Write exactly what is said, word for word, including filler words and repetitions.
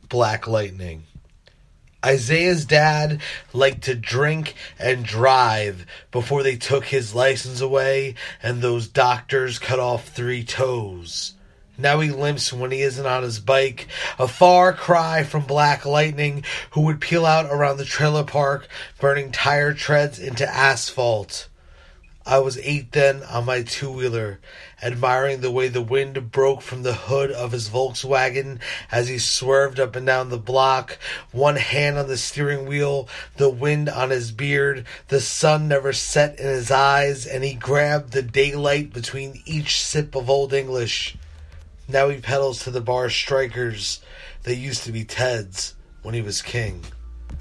Black Lightning. Isaiah's dad liked to drink and drive before they took his license away and those doctors cut off three toes. Now he limps when he isn't on his bike, a far cry from Black Lightning, who would peel out around the trailer park, burning tire treads into asphalt. I was eight then on my two-wheeler, admiring the way the wind broke from the hood of his Volkswagen as he swerved up and down the block, one hand on the steering wheel, the wind on his beard, the sun never set in his eyes, and he grabbed the daylight between each sip of Old English. Now he pedals to the bar Strikers. They used to be Ted's when he was king.